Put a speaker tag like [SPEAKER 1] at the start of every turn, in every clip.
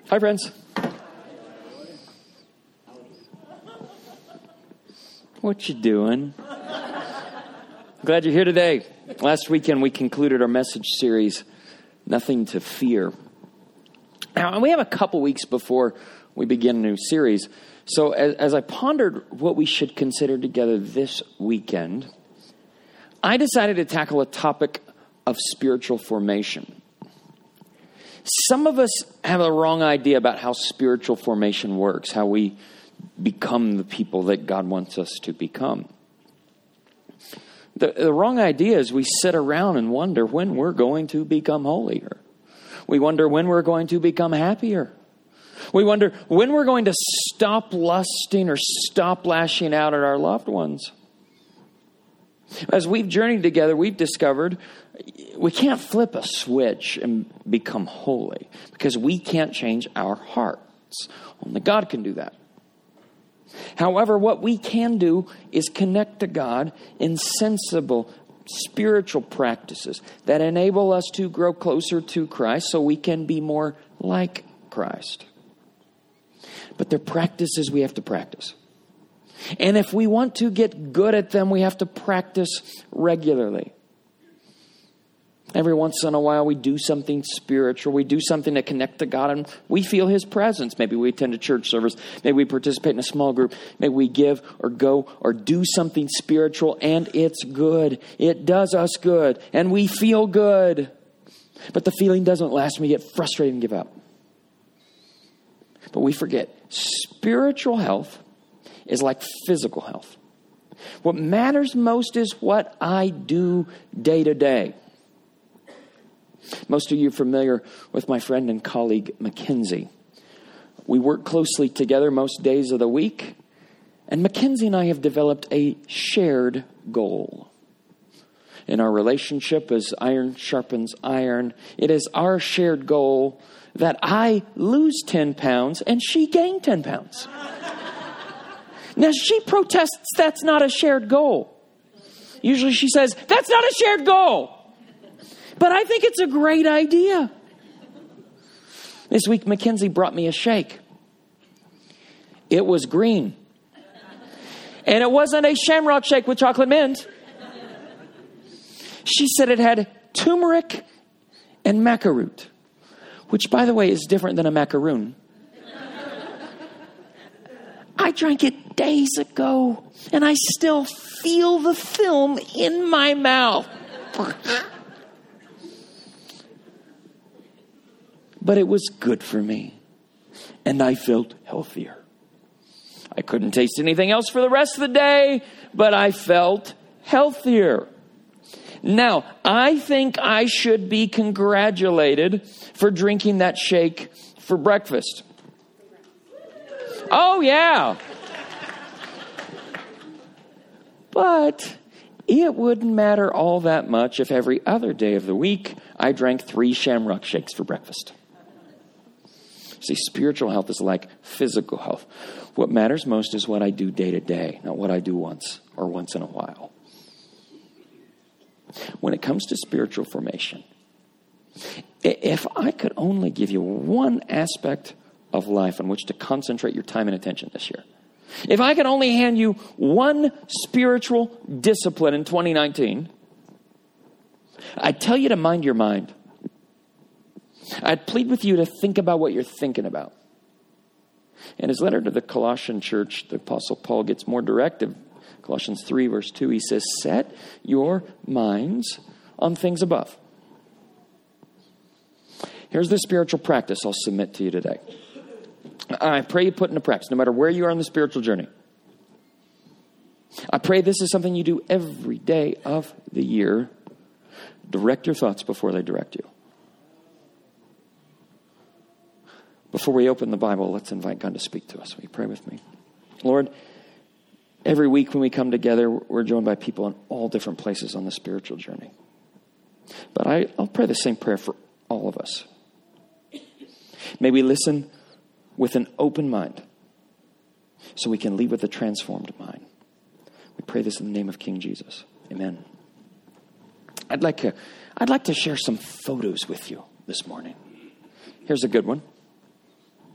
[SPEAKER 1] Hi, friends. What you doing? Glad you're here today. Last weekend, we concluded our message series, Nothing to Fear. Now, we have a couple weeks before we begin a new series. So as I pondered what we should consider together this weekend, I decided to tackle a topic of spiritual formation. Some of us have a wrong idea about how spiritual formation works, how we become the people that God wants us to become. The wrong idea is we sit around and wonder when we're going to become holier. We wonder when we're going to become happier. We wonder when we're going to stop lusting or stop lashing out at our loved ones. As we've journeyed together, we've discovered we can't flip a switch and become holy because we can't change our hearts. Only God can do that. However, what we can do is connect to God in sensible spiritual practices that enable us to grow closer to Christ so we can be more like Christ. But they're practices we have to practice. And if we want to get good at them, we have to practice regularly. Every once in a while, we do something spiritual. We do something to connect to God, and we feel His presence. Maybe we attend a church service. Maybe we participate in a small group. Maybe we give or go or do something spiritual, and it's good. It does us good, and we feel good. But the feeling doesn't last, and we get frustrated and give up. But we forget, spiritual health is like physical health. What matters most is what I do day to day. Most of you are familiar with my friend and colleague, Mackenzie. We work closely together most days of the week, and Mackenzie and I have developed a shared goal. In our relationship, as iron sharpens iron, it is our shared goal that I lose 10 pounds and she gain 10 pounds. Now, she protests that's not a shared goal. Usually she says, that's not a shared goal. But I think it's a great idea. This week, Mackenzie brought me a shake. It was green. And it wasn't a shamrock shake with chocolate mint. She said it had turmeric and macaroon, which, by the way, is different than a macaroon. I drank it days ago, and I still feel the film in my mouth. But it was good for me, and I felt healthier. I couldn't taste anything else for the rest of the day, but I felt healthier. Now, I think I should be congratulated for drinking that shake for breakfast. Oh, yeah. But it wouldn't matter all that much if every other day of the week I drank 3 shamrock shakes for breakfast. See, spiritual health is like physical health. What matters most is what I do day to day, not what I do once or once in a while. When it comes to spiritual formation, if I could only give you one aspect of life on which to concentrate your time and attention this year, if I could only hand you one spiritual discipline in 2019, I'd tell you to mind your mind. I'd plead with you to think about what you're thinking about. In his letter to the Colossian church, the Apostle Paul gets more directive. Colossians 3, verse 2, he says, set your minds on things above. Here's the spiritual practice I'll submit to you today. I pray you put into practice, no matter where you are on the spiritual journey. I pray this is something you do every day of the year. Direct your thoughts before they direct you. Before we open the Bible, let's invite God to speak to us. Will you pray with me? Lord, every week when we come together, we're joined by people in all different places on the spiritual journey. But I'll pray the same prayer for all of us. May we listen with an open mind so we can leave with a transformed mind. We pray this in the name of King Jesus. Amen. I'd like to share some photos with you this morning. Here's a good one.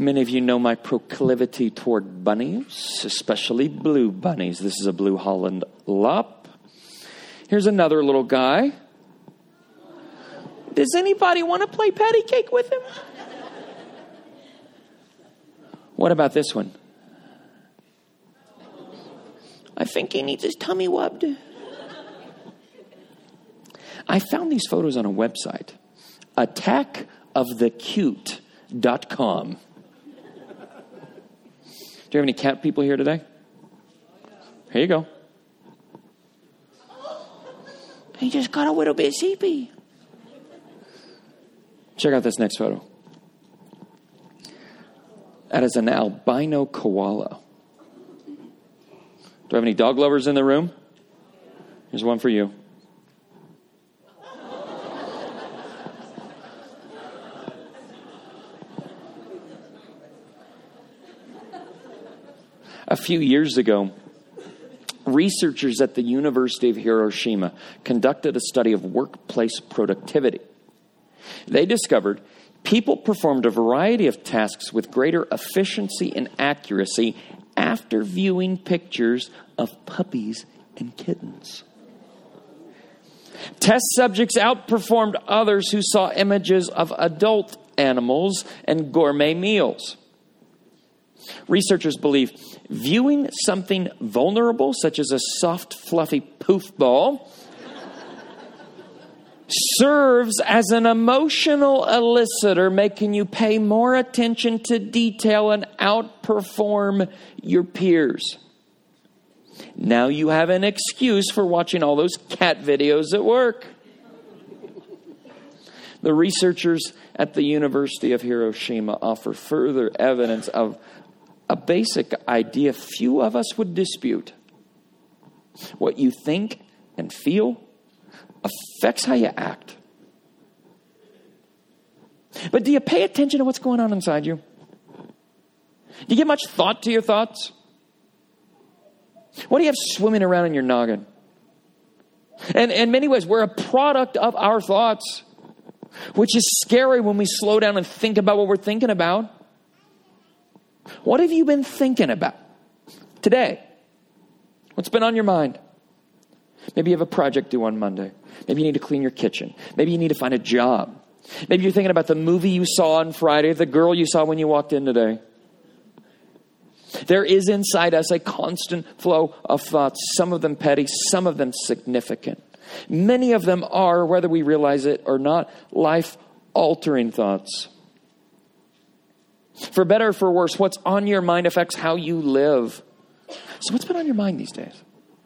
[SPEAKER 1] Many of you know my proclivity toward bunnies, especially blue bunnies. This is a blue Holland Lop. Here's another little guy. Does anybody want to play patty cake with him? What about this one? I think he needs his tummy wubbed. I found these photos on a website, attackofthecute.com. Do you have any cat people here today? Here you go. He just got a little bit sleepy. Check out this next photo. That is an albino koala. Do I have any dog lovers in the room? Here's one for you. A few years ago, researchers at the University of Hiroshima conducted a study of workplace productivity. They discovered people performed a variety of tasks with greater efficiency and accuracy after viewing pictures of puppies and kittens. Test subjects outperformed others who saw images of adult animals and gourmet meals. Researchers believe viewing something vulnerable, such as a soft, fluffy poof ball, serves as an emotional elicitor, making you pay more attention to detail and outperform your peers. Now you have an excuse for watching all those cat videos at work. The researchers at the University of Hiroshima offer further evidence of a basic idea few of us would dispute. What you think and feel affects how you act. But do you pay attention to what's going on inside you? Do you give much thought to your thoughts? What do you have swimming around in your noggin? And in many ways, we're a product of our thoughts, which is scary when we slow down and think about what we're thinking about. What have you been thinking about today? What's been on your mind? Maybe you have a project due on Monday. Maybe you need to clean your kitchen. Maybe you need to find a job. Maybe you're thinking about the movie you saw on Friday, the girl you saw when you walked in today. There is inside us a constant flow of thoughts, some of them petty, some of them significant. Many of them are, whether we realize it or not, life-altering thoughts. For better or for worse, what's on your mind affects how you live. So what's been on your mind these days?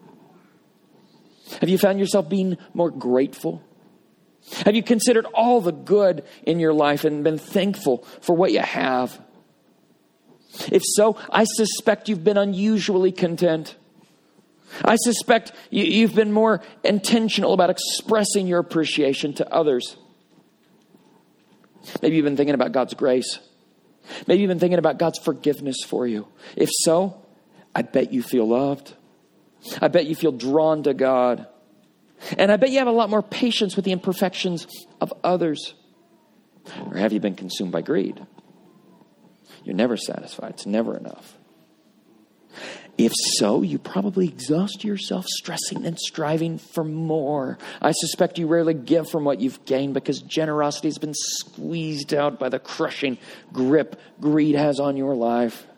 [SPEAKER 1] Have you found yourself being more grateful? Have you considered all the good in your life and been thankful for what you have? If so, I suspect you've been unusually content. I suspect you've been more intentional about expressing your appreciation to others. Maybe you've been thinking about God's grace. Maybe you've been thinking about God's forgiveness for you. If so, I bet you feel loved. I bet you feel drawn to God. And I bet you have a lot more patience with the imperfections of others. Or have you been consumed by greed? You're never satisfied. It's never enough. If so, you probably exhaust yourself stressing and striving for more. I suspect you rarely give from what you've gained because generosity has been squeezed out by the crushing grip greed has on your life.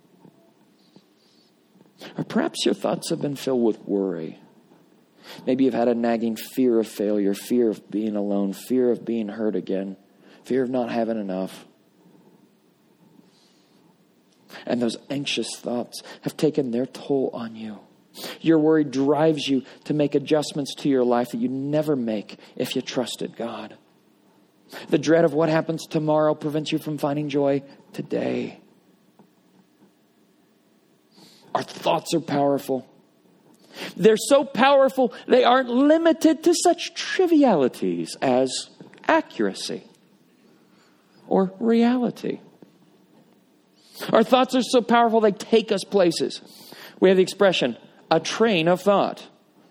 [SPEAKER 1] Or perhaps your thoughts have been filled with worry. Maybe you've had a nagging fear of failure, fear of being alone, fear of being hurt again, fear of not having enough. And those anxious thoughts have taken their toll on you. Your worry drives you to make adjustments to your life that you never make if you trusted God. The dread of what happens tomorrow prevents you from finding joy today. Our thoughts are powerful. They're so powerful, they aren't limited to such trivialities as accuracy or reality. Our thoughts are so powerful, they take us places. We have the expression, a train of thought.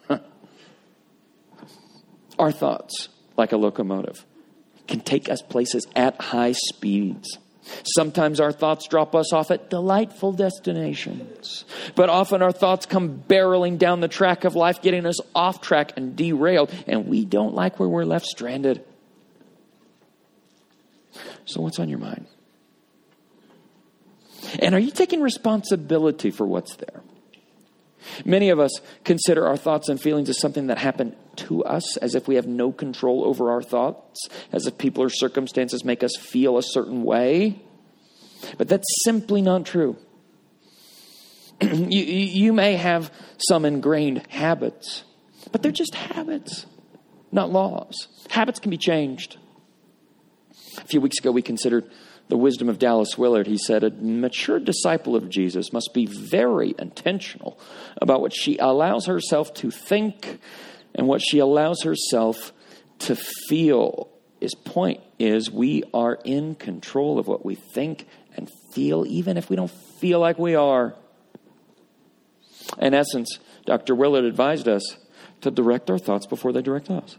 [SPEAKER 1] Our thoughts, like a locomotive, can take us places at high speeds. Sometimes our thoughts drop us off at delightful destinations, but often our thoughts come barreling down the track of life, getting us off track and derailed, and we don't like where we're left stranded. So what's on your mind? And are you taking responsibility for what's there? Many of us consider our thoughts and feelings as something that happened to us, as if we have no control over our thoughts, as if people or circumstances make us feel a certain way. But that's simply not true. You may have some ingrained habits, but they're just habits, not laws. Habits can be changed. A few weeks ago, we considered the wisdom of Dallas Willard. He said, a mature disciple of Jesus must be very intentional about what she allows herself to think and what she allows herself to feel. His point is we are in control of what we think and feel, even if we don't feel like we are. In essence, Dr. Willard advised us to direct our thoughts before they direct us.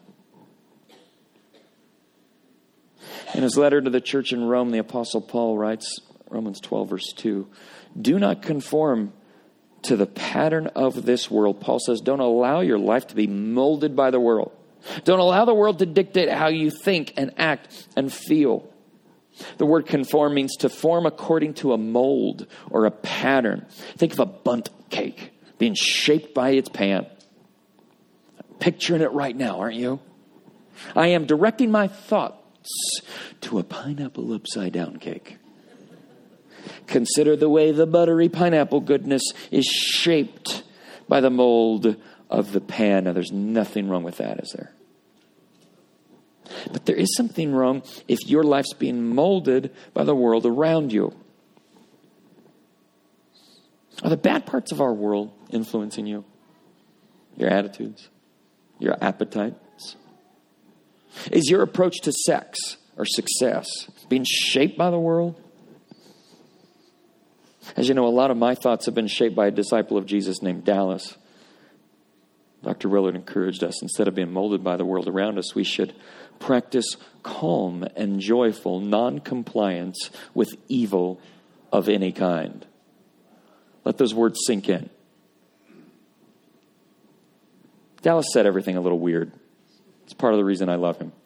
[SPEAKER 1] In his letter to the church in Rome, the Apostle Paul writes, Romans 12, verse 2, do not conform to the pattern of this world. Paul says, don't allow your life to be molded by the world. Don't allow the world to dictate how you think and act and feel. The word conform means to form according to a mold or a pattern. Think of a bundt cake being shaped by its pan. Picturing it right now, aren't you? I am directing my thoughts to a pineapple upside down cake. Consider the way the buttery pineapple goodness is shaped by the mold of the pan. Now, there's nothing wrong with that, is there? But there is something wrong if your life's being molded by the world around you. Are the bad parts of our world influencing you? Your attitudes? Your appetites? Is your approach to sex or success being shaped by the world? As you know, a lot of my thoughts have been shaped by a disciple of Jesus named Dallas. Dr. Willard encouraged us, instead of being molded by the world around us, we should practice calm and joyful non-compliance with evil of any kind. Let those words sink in. Dallas said everything a little weird. It's part of the reason I love him.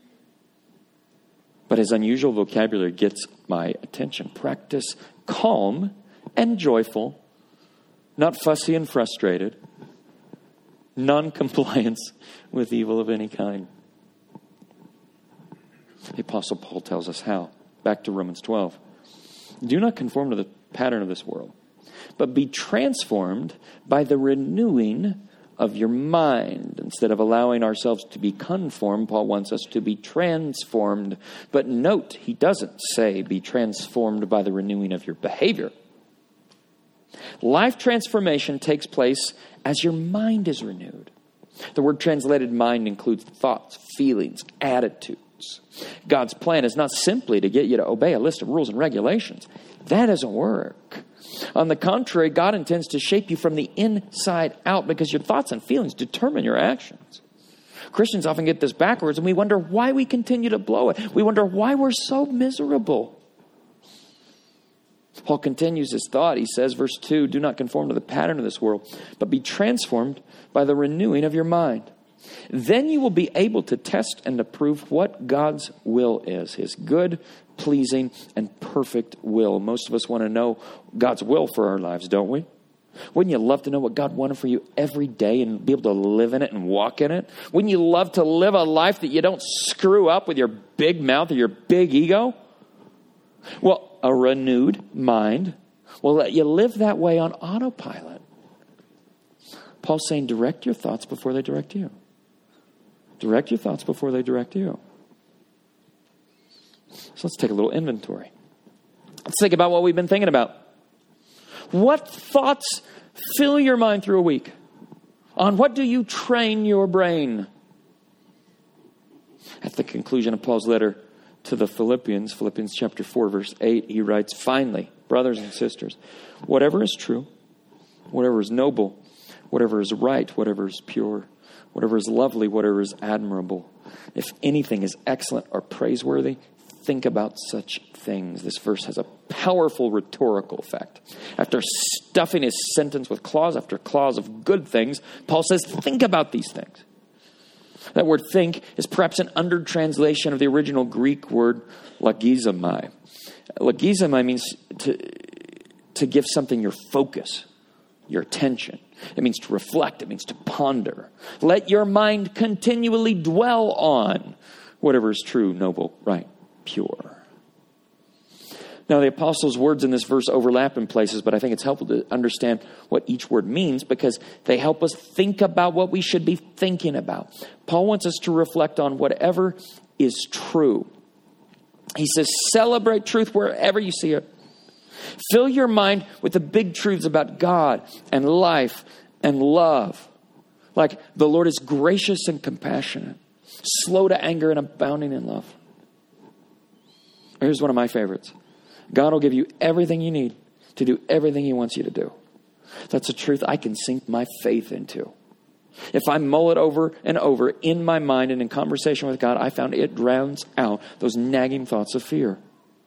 [SPEAKER 1] But his unusual vocabulary gets my attention. Practice calm and joyful, not fussy and frustrated, non-compliance with evil of any kind. The Apostle Paul tells us how. Back to Romans 12. Do not conform to the pattern of this world, but be transformed by the renewing of your mind. Instead of allowing ourselves to be conformed, Paul wants us to be transformed. But note, he doesn't say be transformed by the renewing of your behavior. Life transformation takes place as your mind is renewed. The word translated mind includes thoughts, feelings, attitudes. God's plan is not simply to get you to obey a list of rules and regulations. That doesn't work. On the contrary, God intends to shape you from the inside out because your thoughts and feelings determine your actions. Christians often get this backwards and we wonder why we continue to blow it. We wonder why we're so miserable. Paul continues his thought. He says, verse 2, do not conform to the pattern of this world, but be transformed by the renewing of your mind. Then you will be able to test and approve what God's will is, his good, pleasing, and perfect will. Most of us want to know God's will for our lives, don't we? Wouldn't you love to know what God wanted for you every day and be able to live in it and walk in it? Wouldn't you love to live a life that you don't screw up with your big mouth or your big ego? Well, a renewed mind will let you live that way on autopilot. Paul's saying, direct your thoughts before they direct you. Direct your thoughts before they direct you. So let's take a little inventory. Let's think about what we've been thinking about. What thoughts fill your mind through a week? On what do you train your brain? At the conclusion of Paul's letter to the Philippians, Philippians chapter 4, verse 8, he writes, finally, brothers and sisters, whatever is true, whatever is noble, whatever is right, whatever is pure, whatever is lovely, whatever is admirable, if anything is excellent or praiseworthy, think about such things. This verse has a powerful rhetorical effect. After stuffing his sentence with clause after clause of good things, Paul says, think about these things. That word think is perhaps an under-translation of the original Greek word logizomai. Logizomai means to give something your focus, your attention. It means to reflect. It means to ponder. Let your mind continually dwell on whatever is true, noble, right, pure. Now, the apostles' words in this verse overlap in places, but I think it's helpful to understand what each word means because they help us think about what we should be thinking about. Paul wants us to reflect on whatever is true. He says, celebrate truth wherever you see it. Fill your mind with the big truths about God and life and love. Like the Lord is gracious and compassionate, slow to anger and abounding in love. Here's one of my favorites. God will give you everything you need to do everything he wants you to do. That's a truth I can sink my faith into. If I mull it over and over in my mind and in conversation with God, I found it drowns out those nagging thoughts of fear.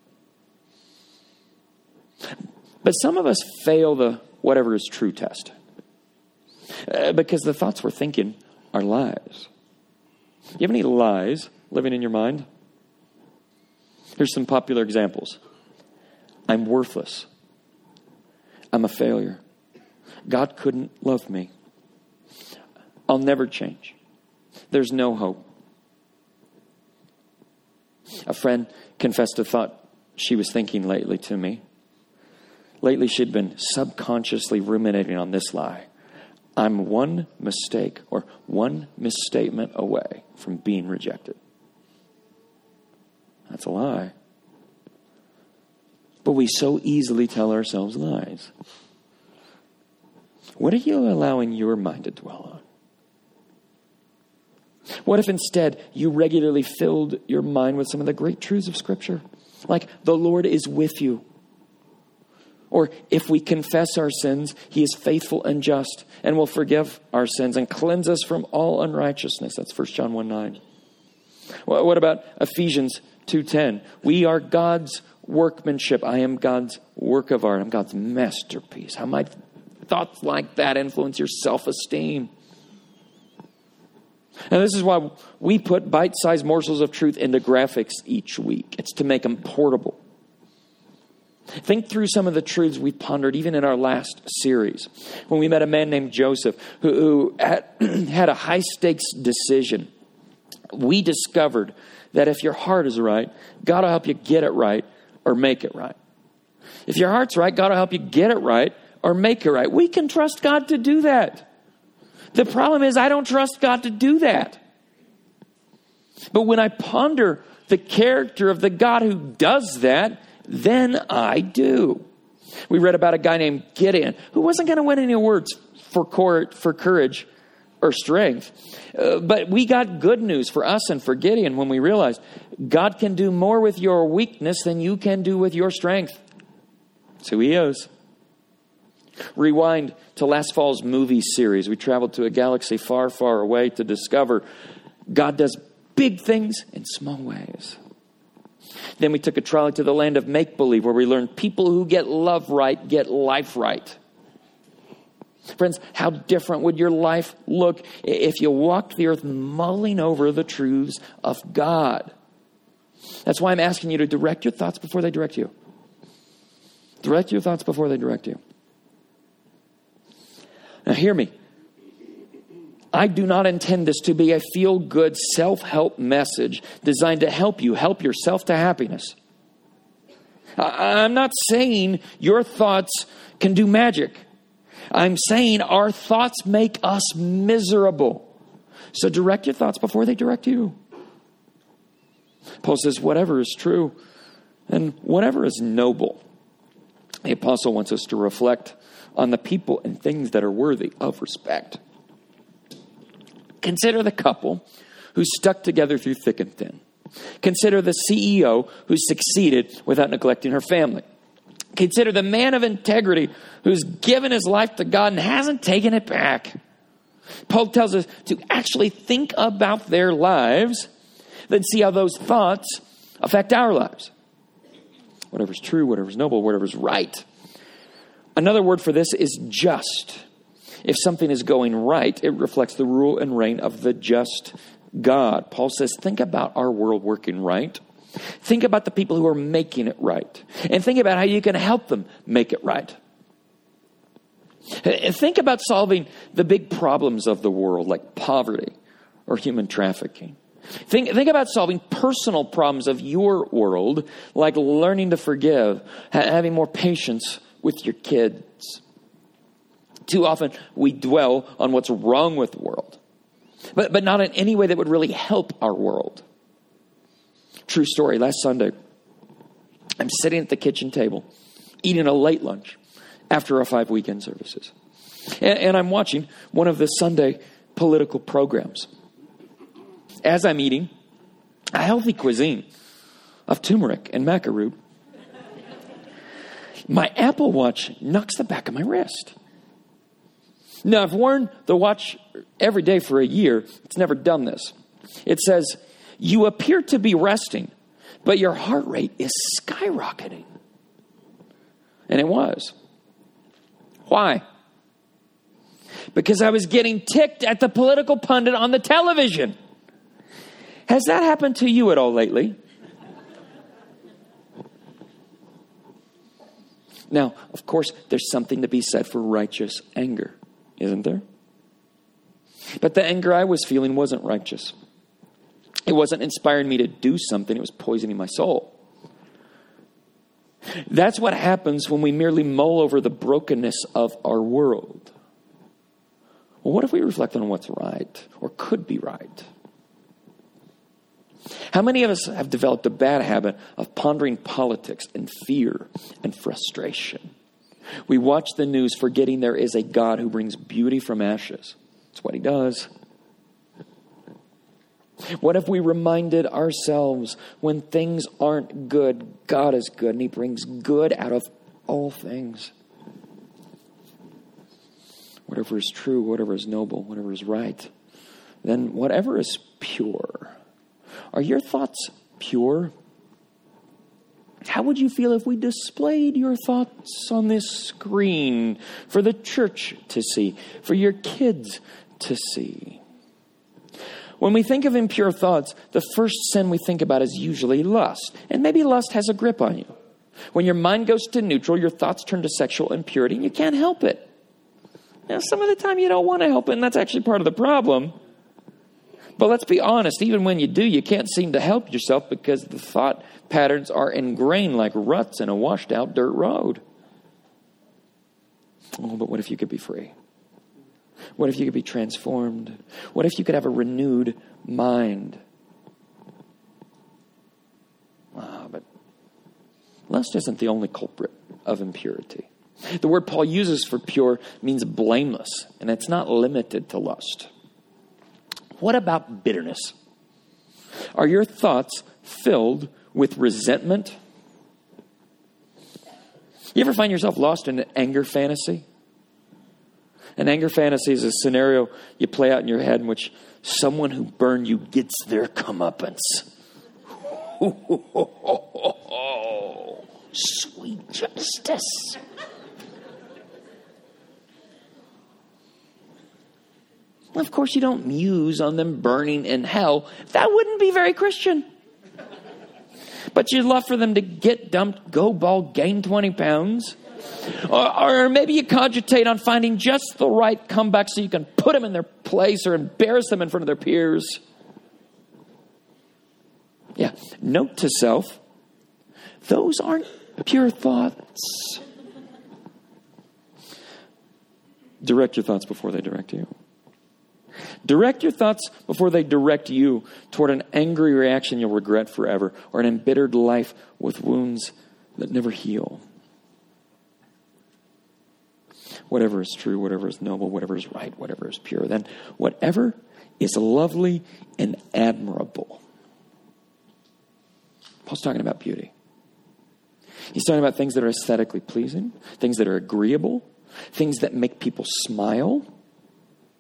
[SPEAKER 1] But some of us fail the whatever is true test because the thoughts we're thinking are lies. You have any lies living in your mind? Here's some popular examples. I'm worthless. I'm a failure. God couldn't love me. I'll never change. There's no hope. A friend confessed a thought she was thinking lately to me. Lately, she'd been subconsciously ruminating on this lie. I'm one mistake or one misstatement away from being rejected. That's a lie. But we so easily tell ourselves lies. What are you allowing your mind to dwell on? What if instead you regularly filled your mind with some of the great truths of Scripture? Like the Lord is with you. Or if we confess our sins, he is faithful and just and will forgive our sins and cleanse us from all unrighteousness. That's 1 John 1:9. Well, what about Ephesians 2:10? We are God's workmanship. I am God's work of art. I'm God's masterpiece. How might thoughts like that influence your self-esteem? And this is why we put bite-sized morsels of truth into graphics each week. It's to make them portable. Think through some of the truths we pondered even in our last series. When we met a man named Joseph who had a high-stakes decision. We discovered that if your heart is right, God will help you get it right or make it right. If your heart's right, God will help you get it right or make it right. We can trust God to do that. The problem is I don't trust God to do that. But when I ponder the character of the God who does that, then I do. We read about a guy named Gideon who wasn't going to win any awards for courage or strength. But we got good news for us and for Gideon when we realized God can do more with your weakness than you can do with your strength. That's who he is. Rewind to last fall's movie series. We traveled to a galaxy far, far away to discover God does big things in small ways. Then we took a trolley to the land of make-believe where we learned people who get love right get life right. Friends, how different would your life look if you walked the earth mulling over the truths of God? That's why I'm asking you to direct your thoughts before they direct you. Direct your thoughts before they direct you. Now hear me. I do not intend this to be a feel-good self-help message designed to help you help yourself to happiness. I'm not saying your thoughts can do magic. I'm saying our thoughts make us miserable. So direct your thoughts before they direct you. Paul says, whatever is true and whatever is noble. The apostle wants us to reflect on the people and things that are worthy of respect. Consider the couple who stuck together through thick and thin. Consider the CEO who succeeded without neglecting her family. Consider the man of integrity who's given his life to God and hasn't taken it back. Paul tells us to actually think about their lives, then see how those thoughts affect our lives. Whatever's true, whatever's noble, whatever's right. Another word for this is just. If something is going right, it reflects the rule and reign of the just God. Paul says, think about our world working right. Think about the people who are making it right. And think about how you can help them make it right. And think about solving the big problems of the world, like poverty or human trafficking. Think about solving personal problems of your world, like learning to forgive, having more patience with your kids. Too often we dwell on what's wrong with the world, but not in any way that would really help our world. True story, last Sunday, I'm sitting at the kitchen table, eating a late lunch after our 5 weekend services. And I'm watching one of the Sunday political programs. As I'm eating a healthy cuisine of turmeric and macaroon, my Apple Watch knocks the back of my wrist. Now, I've worn the watch every day for a year. It's never done this. It says, you appear to be resting, but your heart rate is skyrocketing. And it was. Why? Because I was getting ticked at the political pundit on the television. Has that happened to you at all lately? Now, of course, there's something to be said for righteous anger, isn't there? But the anger I was feeling wasn't righteous. It wasn't inspiring me to do something. It was poisoning my soul. That's what happens when we merely mull over the brokenness of our world. Well, what if we reflect on what's right or could be right? How many of us have developed a bad habit of pondering politics and fear and frustration? We watch the news forgetting there is a God who brings beauty from ashes. That's what he does. What if we reminded ourselves when things aren't good, God is good and he brings good out of all things? Whatever is true, whatever is noble, whatever is right, then whatever is pure. Are your thoughts pure? How would you feel if we displayed your thoughts on this screen for the church to see, for your kids to see? When we think of impure thoughts, the first sin we think about is usually lust. And maybe lust has a grip on you. When your mind goes to neutral, your thoughts turn to sexual impurity and you can't help it. Now, some of the time you don't want to help it, and that's actually part of the problem. But let's be honest, even when you do, you can't seem to help yourself because the thought patterns are ingrained like ruts in a washed out dirt road. Oh, but what if you could be free? What if you could be transformed? What if you could have a renewed mind? But lust isn't the only culprit of impurity. The word Paul uses for pure means blameless, and it's not limited to lust. What about bitterness? Are your thoughts filled with resentment? You ever find yourself lost in an anger fantasy? An anger fantasy is a scenario you play out in your head in which someone who burned you gets their comeuppance. Sweet justice. Of course, you don't muse on them burning in hell. That wouldn't be very Christian. But you'd love for them to get dumped, go bald, gain 20 pounds. Or maybe you cogitate on finding just the right comeback so you can put them in their place or embarrass them in front of their peers. Yeah, note to self, those aren't pure thoughts. Direct your thoughts before they direct you. Direct your thoughts before they direct you toward an angry reaction you'll regret forever, or an embittered life with wounds that never heal. Whatever is true, whatever is noble, whatever is right, whatever is pure, then whatever is lovely and admirable. Paul's talking about beauty. He's talking about things that are aesthetically pleasing, things that are agreeable, things that make people smile.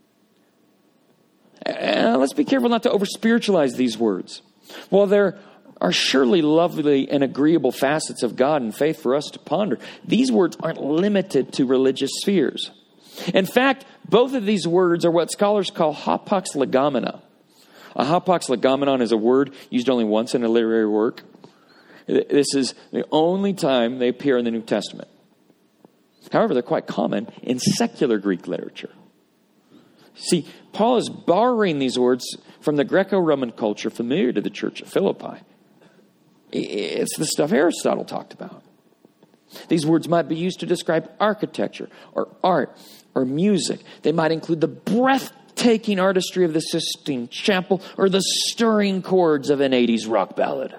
[SPEAKER 1] Let's be careful not to over-spiritualize these words. While they're are surely lovely and agreeable facets of God and faith for us to ponder. These words aren't limited to religious spheres. In fact, both of these words are what scholars call hapax legomena. A hapax legomenon is a word used only once in a literary work. This is the only time they appear in the New Testament. However, they're quite common in secular Greek literature. See, Paul is borrowing these words from the Greco-Roman culture familiar to the church at Philippi. It's the stuff Aristotle talked about. These words might be used to describe architecture or art or music. They might include the breathtaking artistry of the Sistine Chapel or the stirring chords of an 80s rock ballad.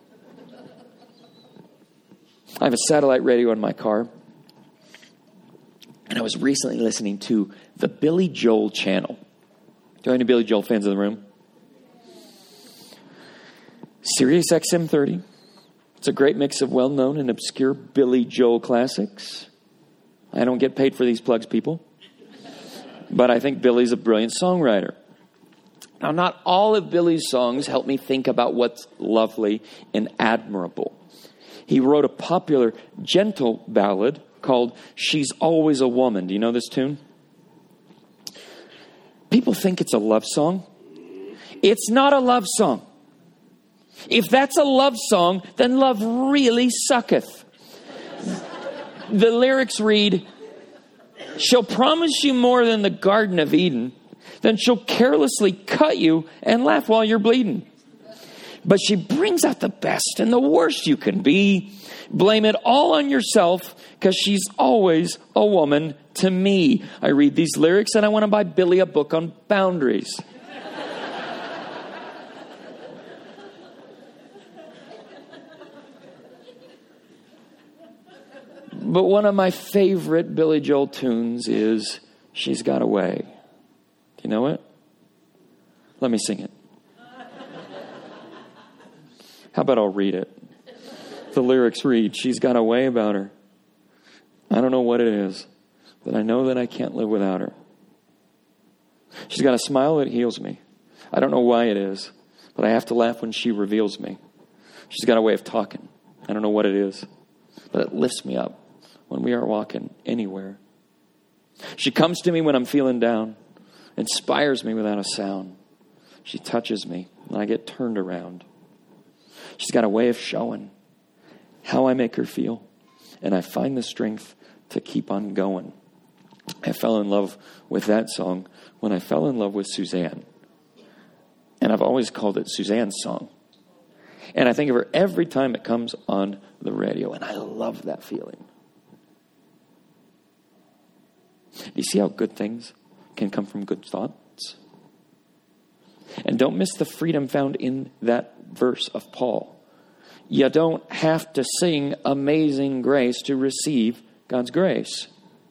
[SPEAKER 1] I have a satellite radio in my car, and I was recently listening to the Billy Joel channel. Do you have any Billy Joel fans in the room? Sirius XM 30. It's a great mix of well-known and obscure Billy Joel classics. I don't get paid for these plugs, people. But I think Billy's a brilliant songwriter. Now, not all of Billy's songs help me think about what's lovely and admirable. He wrote a popular, gentle ballad called She's Always a Woman. Do you know this tune? People think it's a love song. It's not a love song. If that's a love song, then love really sucketh. The lyrics read, she'll promise you more than the Garden of Eden, then she'll carelessly cut you and laugh while you're bleeding. But she brings out the best and the worst you can be. Blame it all on yourself because she's always a woman to me. I read these lyrics and I want to buy Billy a book on boundaries. But one of my favorite Billy Joel tunes is She's Got Away. Do you know it? Let me sing it. How about I'll read it? The lyrics read, she's got a way about her. I don't know what it is, but I know that I can't live without her. She's got a smile that heals me. I don't know why it is, but I have to laugh when she reveals me. She's got a way of talking. I don't know what it is, but it lifts me up when we are walking anywhere. She comes to me when I'm feeling down, inspires me without a sound. She touches me and I get turned around. She's got a way of showing how I make her feel, and I find the strength to keep on going. I fell in love with that song when I fell in love with Suzanne. And I've always called it Suzanne's song. And I think of her every time it comes on the radio, and I love that feeling. Do you see how good things can come from good thoughts? And don't miss the freedom found in that verse of Paul. You don't have to sing Amazing Grace to receive God's grace.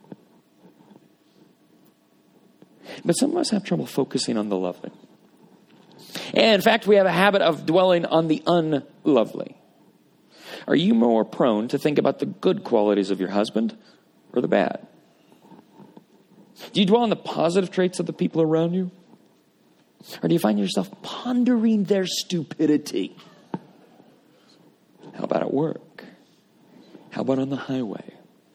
[SPEAKER 1] But some of us have trouble focusing on the lovely. And in fact, we have a habit of dwelling on the unlovely. Are you more prone to think about the good qualities of your husband or the bad? Do you dwell on the positive traits of the people around you? Or do you find yourself pondering their stupidity? How about at work? How about on the highway?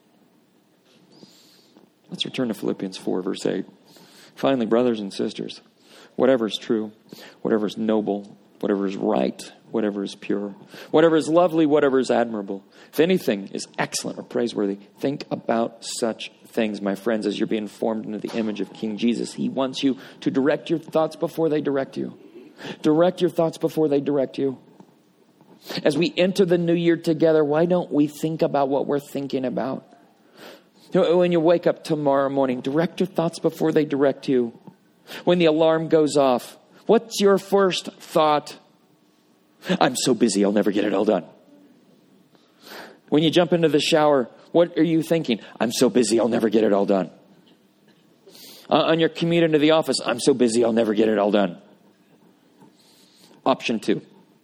[SPEAKER 1] Let's return to Philippians 4, verse 8. Finally, brothers and sisters, whatever is true, whatever is noble, whatever is right, whatever is pure, whatever is lovely, whatever is admirable, if anything is excellent or praiseworthy, think about such things, my friends, as you're being formed into the image of King Jesus. He wants you to direct your thoughts before they direct you. Direct your thoughts before they direct you. As we enter the new year together, why don't we think about what we're thinking about? When you wake up tomorrow morning, direct your thoughts before they direct you. When the alarm goes off, what's your first thought? I'm so busy, I'll never get it all done. When you jump into the shower, what are you thinking? I'm so busy, I'll never get it all done. On your commute into the office, I'm so busy, I'll never get it all done. Option 2.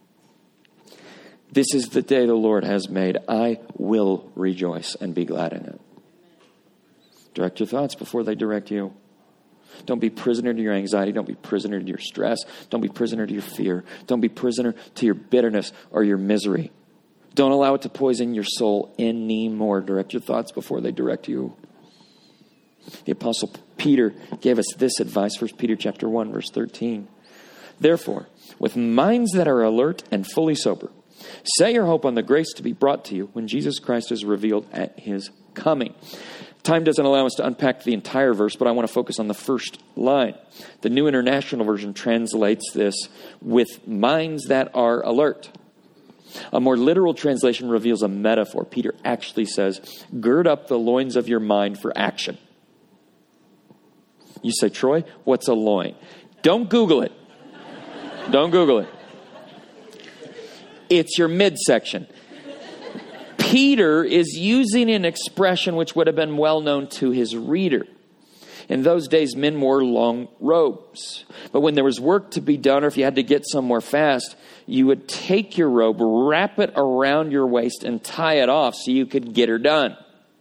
[SPEAKER 1] This is the day the Lord has made. I will rejoice and be glad in it. Direct your thoughts before they direct you. Don't be prisoner to your anxiety. Don't be prisoner to your stress. Don't be prisoner to your fear. Don't be prisoner to your bitterness or your misery. Don't allow it to poison your soul anymore. Direct your thoughts before they direct you. The Apostle Peter gave us this advice, 1 Peter chapter 1, verse 13. Therefore, with minds that are alert and fully sober, set your hope on the grace to be brought to you when Jesus Christ is revealed at his coming. Time doesn't allow us to unpack the entire verse, but I want to focus on the first line. The New International Version translates this with minds that are alert. A more literal translation reveals a metaphor. Peter actually says, gird up the loins of your mind for action. You say, Troy, what's a loin? Don't Google it. Don't Google it. It's your midsection. Peter is using an expression which would have been well known to his reader. In those days, men wore long robes. But when there was work to be done, or if you had to get somewhere fast, you would take your robe, wrap it around your waist, and tie it off so you could get her done.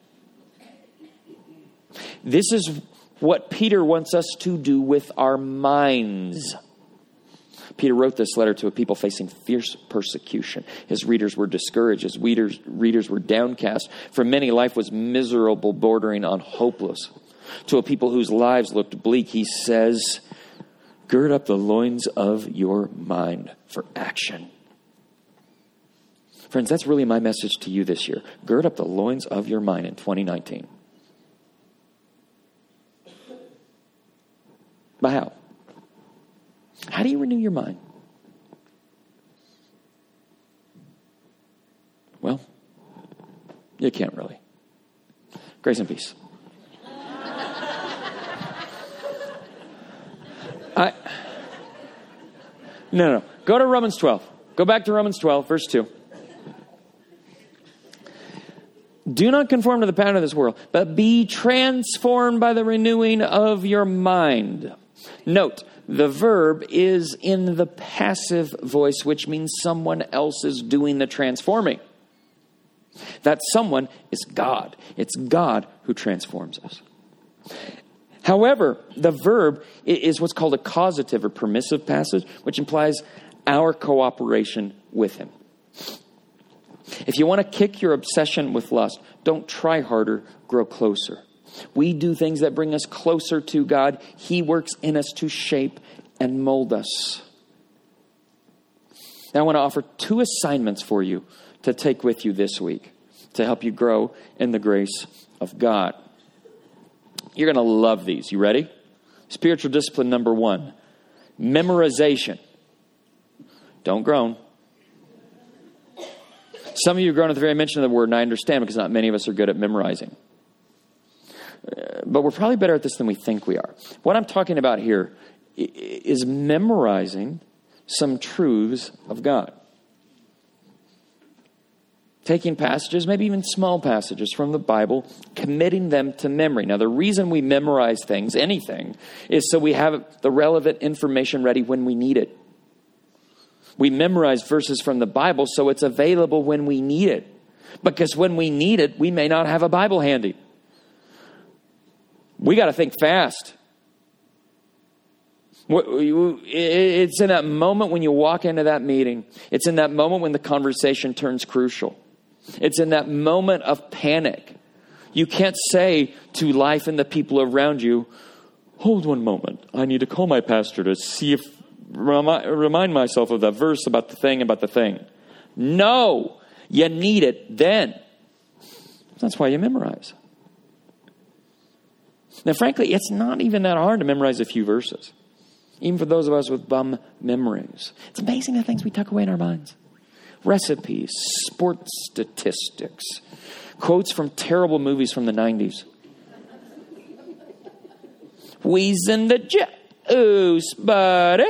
[SPEAKER 1] This is what Peter wants us to do with our minds. Peter wrote this letter to a people facing fierce persecution. His readers were discouraged. His readers were downcast. For many, life was miserable, bordering on hopeless. To a people whose lives looked bleak, he says, gird up the loins of your mind for action. Friends, that's really my message to you this year. Gird up the loins of your mind in 2019. But how? How do you renew your mind? Well, you can't really. Grace and peace. No. Go to Romans 12. Go back to Romans 12, verse 2. Do not conform to the pattern of this world, but be transformed by the renewing of your mind. Note, the verb is in the passive voice, which means someone else is doing the transforming. That someone is God. It's God who transforms us. However, the verb is what's called a causative or permissive passage, which implies our cooperation with him. If you want to kick your obsession with lust, don't try harder, grow closer. We do things that bring us closer to God. He works in us to shape and mold us. Now, I want to offer 2 assignments for you to take with you this week to help you grow in the grace of God. You're going to love these. You ready? Spiritual discipline number 1, memorization. Don't groan. Some of you groan at the very mention of the word, and I understand because not many of us are good at memorizing. But we're probably better at this than we think we are. What I'm talking about here is memorizing some truths of God. Taking passages, maybe even small passages from the Bible, committing them to memory. Now, the reason we memorize things, anything, is so we have the relevant information ready when we need it. We memorize verses from the Bible so it's available when we need it. Because when we need it, we may not have a Bible handy. We got to think fast. It's in that moment when you walk into that meeting. It's in that moment when the conversation turns crucial. It's in that moment of panic. You can't say to life and the people around you, hold one moment. I need to call my pastor to see if, remind myself of that verse about the thing. No, you need it then. That's why you memorize. Now, frankly, it's not even that hard to memorize a few verses. Even for those of us with bum memories. It's amazing the things we tuck away in our minds. Recipes, sports statistics, quotes from terrible movies from the 90s. Wheezing the juice, buddy.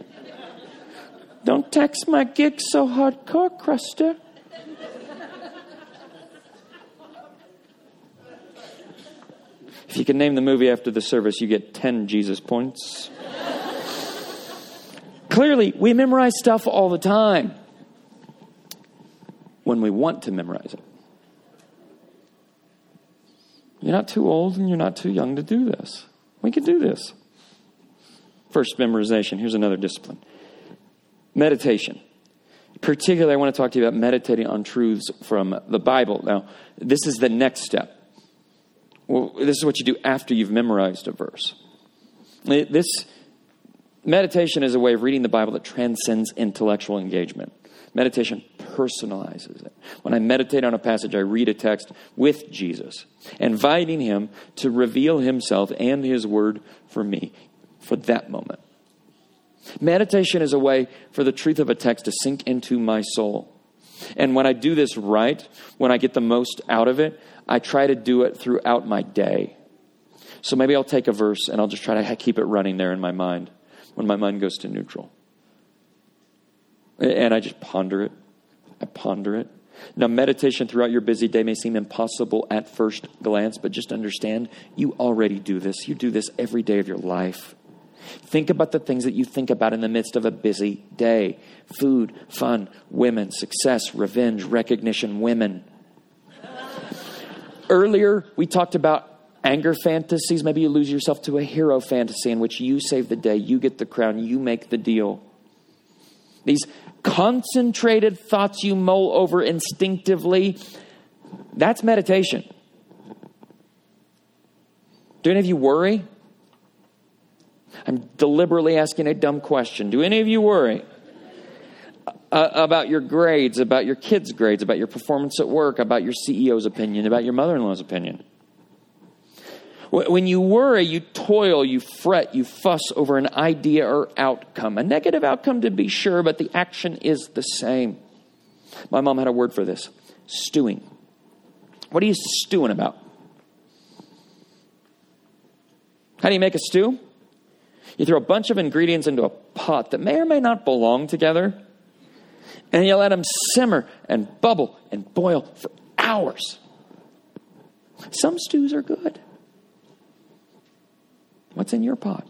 [SPEAKER 1] Don't text my gig so hardcore, Cruster. If you can name the movie after the service, you get 10 Jesus points. Clearly, we memorize stuff all the time when we want to memorize it. You're not too old and you're not too young to do this. We can do this. First, memorization. Here's another discipline. Meditation. Particularly, I want to talk to you about meditating on truths from the Bible. Now, this is the next step. Well, this is what you do after you've memorized a verse. This meditation is a way of reading the Bible that transcends intellectual engagement. Meditation personalizes it. When I meditate on a passage, I read a text with Jesus, inviting him to reveal himself and his word for me for that moment. Meditation is a way for the truth of a text to sink into my soul. And when I do this right, when I get the most out of it, I try to do it throughout my day. So maybe I'll take a verse and I'll just try to keep it running there in my mind when my mind goes to neutral. And I just ponder it. I ponder it. Now, meditation throughout your busy day may seem impossible at first glance, but just understand you already do this. You do this every day of your life. Think about the things that you think about in the midst of a busy day. Food, fun, women, success, revenge, recognition, women. Earlier, we talked about anger fantasies. Maybe you lose yourself to a hero fantasy in which you save the day, you get the crown, you make the deal. These concentrated thoughts you mull over instinctively, that's meditation. Do any of you worry? I'm deliberately asking a dumb question. Do any of you worry about your grades, about your kids' grades, about your performance at work, about your CEO's opinion, about your mother-in-law's opinion? When you worry, you toil, you fret, you fuss over an idea or outcome. A negative outcome to be sure, but the action is the same. My mom had a word for this. Stewing. What are you stewing about? How do you make a stew? You throw a bunch of ingredients into a pot that may or may not belong together, and you let them simmer and bubble and boil for hours. Some stews are good. What's in your pot?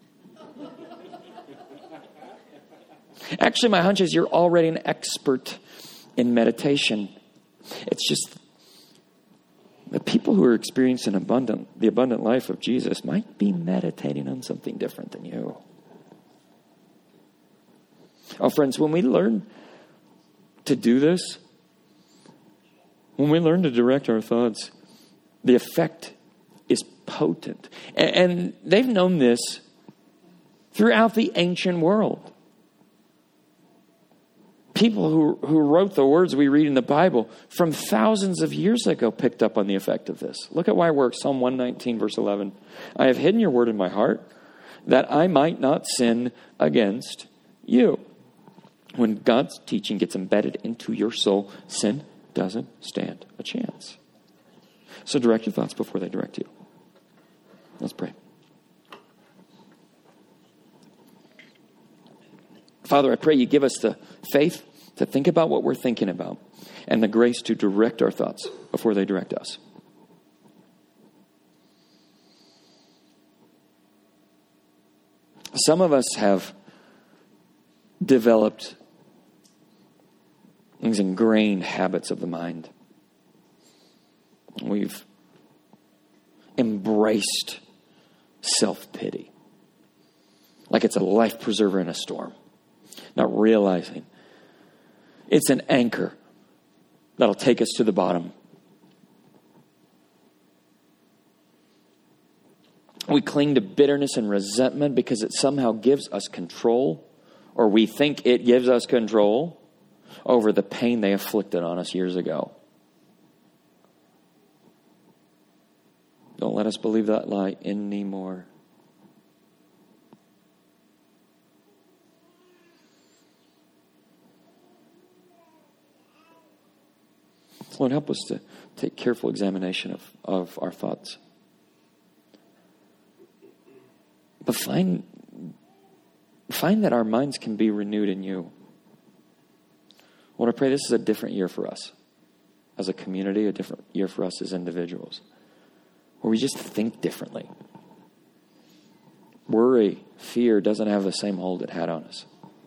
[SPEAKER 1] Actually, my hunch is you're already an expert in meditation. It's just the people who are experiencing the abundant life of Jesus might be meditating on something different than you. Oh, friends, when we learn to do this, when we learn to direct our thoughts, the effect is potent. And they've known this throughout the ancient world. People who wrote the words we read in the Bible from thousands of years ago picked up on the effect of this. Look at why it works. Psalm 119, verse 11. I have hidden your word in my heart that I might not sin against you. When God's teaching gets embedded into your soul, sin doesn't stand a chance. So direct your thoughts before they direct you. Let's pray. Father, I pray you give us the faith to think about what we're thinking about and the grace to direct our thoughts before they direct us. Some of us have developed these ingrained habits of the mind. We've embraced self-pity like it's a life preserver in a storm, not realizing it's an anchor that'll take us to the bottom. We cling to bitterness and resentment because it somehow gives us control, or we think it gives us control over the pain they inflicted on us years ago. Don't let us believe that lie anymore. Lord, help us to take careful examination of our thoughts. But find that our minds can be renewed in you. Lord, I pray this is a different year for us as a community, a different year for us as individuals, where we just think differently. Worry, fear doesn't have the same hold it had on us.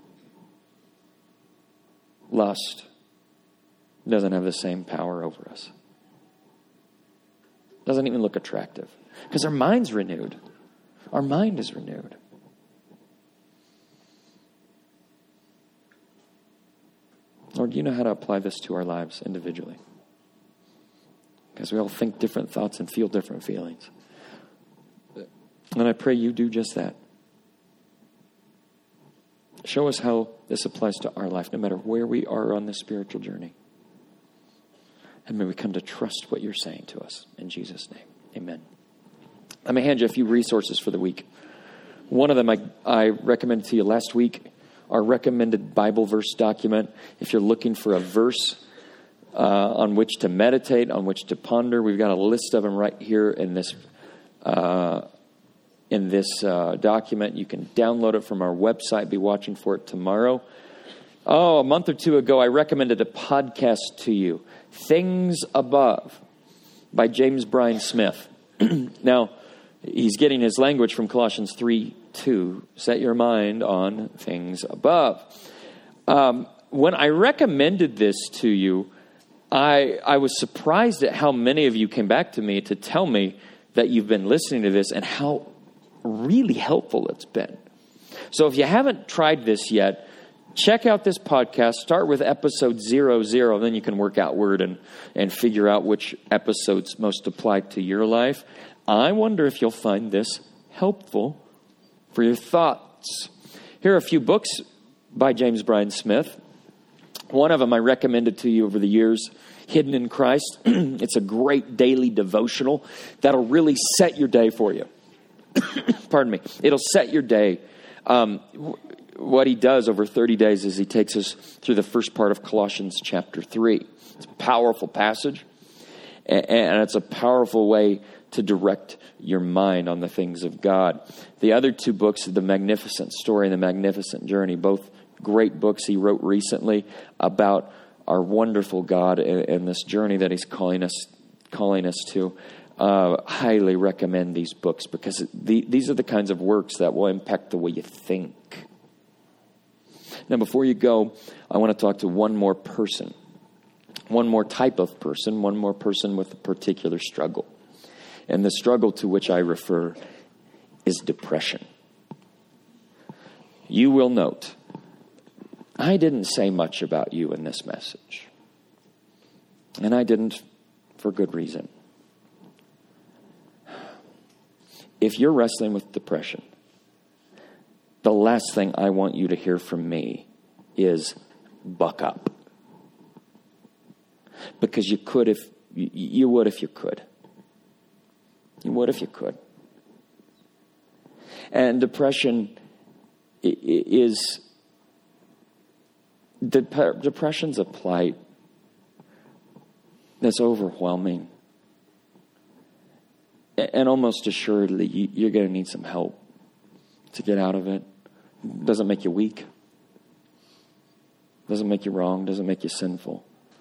[SPEAKER 1] Lust doesn't have the same power over us. Doesn't even look attractive. Because our mind's renewed. Our mind is renewed. Lord, you know how to apply this to our lives individually. Because we all think different thoughts and feel different feelings. And I pray you do just that. Show us how this applies to our life, no matter where we are on this spiritual journey. And may we come to trust what you're saying to us. In Jesus' name, amen. I'm going to hand you a few resources for the week. One of them I recommended to you last week, our recommended Bible verse document. If you're looking for a verse on which to meditate, on which to ponder, we've got a list of them right here in this document. You can download it from our website. Be watching for it tomorrow. A month or two ago, I recommended a podcast to you, Things Above, by James Bryan Smith. Now, he's getting his language from Colossians 3:2. Set your mind on things above. When I recommended this to you, I was surprised at how many of you came back to me to tell me that you've been listening to this and how really helpful it's been. So if you haven't tried this yet, check out this podcast. Start with episode 00. Then you can work outward and figure out which episodes most apply to your life. I wonder if you'll find this helpful for your thoughts. Here are a few books by James Bryan Smith. One of them I recommended to you over the years, Hidden in Christ. It's a great daily devotional that'll really set your day for you. Pardon me. It'll set your day. What he does over 30 days is he takes us through the first part of Colossians chapter 3. It's a powerful passage, and it's a powerful way to direct your mind on the things of God. The other two books, The Magnificent Story and The Magnificent Journey, both great books he wrote recently about our wonderful God and this journey that he's calling us to. Highly recommend these books because these are the kinds of works that will impact the way you think. Now, before you go, I want to talk to one more person, one more type of person, one more person with a particular struggle. And the struggle to which I refer is depression. You will note, I didn't say much about you in this message. And I didn't for good reason. If you're wrestling with depression, the last thing I want you to hear from me is buck up. Because you would if you could. You would if you could. And depression's a plight that's overwhelming. And almost assuredly, you're going to need some help to get out of it. Doesn't make you weak. Doesn't make you wrong. Doesn't make you sinful.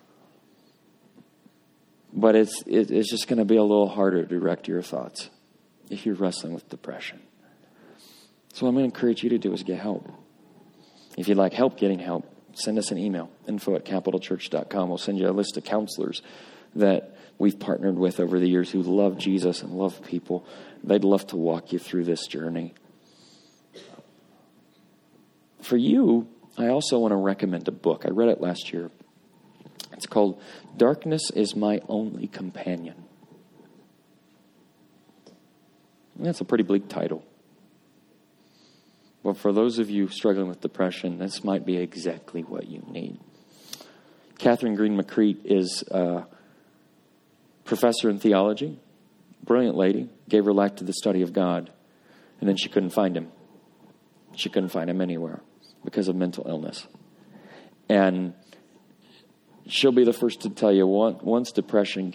[SPEAKER 1] But it's just going to be a little harder to direct your thoughts if you're wrestling with depression. So what I'm going to encourage you to do is get help. If you'd like help getting help, send us an email, info@capitalchurch.com. We'll send you a list of counselors that we've partnered with over the years who love Jesus and love people. They'd love to walk you through this journey. For you, I also want to recommend a book. I read it last year. It's called Darkness is My Only Companion. And that's a pretty bleak title. But for those of you struggling with depression, this might be exactly what you need. Catherine Green McCreet is a professor in theology, brilliant lady, gave her life to the study of God, and then she couldn't find him. She couldn't find him anywhere because of mental illness. And she'll be the first to tell you, once depression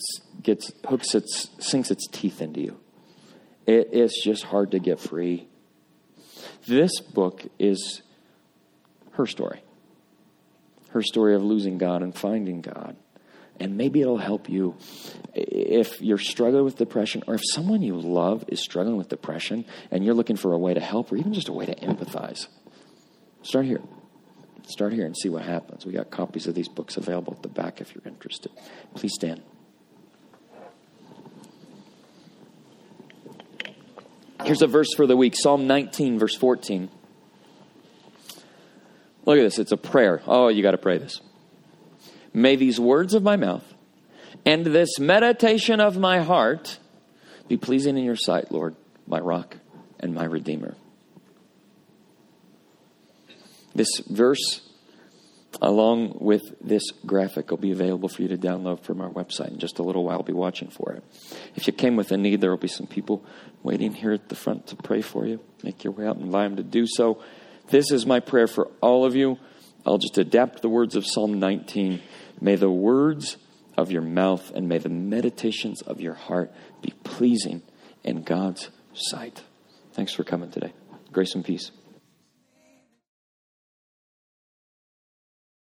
[SPEAKER 1] sinks its teeth into you, it's just hard to get free. This book is her story of losing God and finding God. And maybe it'll help you if you're struggling with depression, or if someone you love is struggling with depression and you're looking for a way to help, or even just a way to empathize. Start here and see what happens. We got copies of these books available at the back if you're interested. Please stand. Here's a verse for the week, Psalm 19, verse 14. Look at this. It's a prayer. Oh, you got to pray this. May these words of my mouth and this meditation of my heart be pleasing in your sight, Lord, my rock and my redeemer. This verse, along with this graphic, will be available for you to download from our website in just a little while. I'll be watching for it. If you came with a need, there will be some people waiting here at the front to pray for you. Make your way out and invite them to do so. This is my prayer for all of you. I'll just adapt the words of Psalm 19. May the words of your mouth and may the meditations of your heart be pleasing in God's sight. Thanks for coming today. Grace and peace.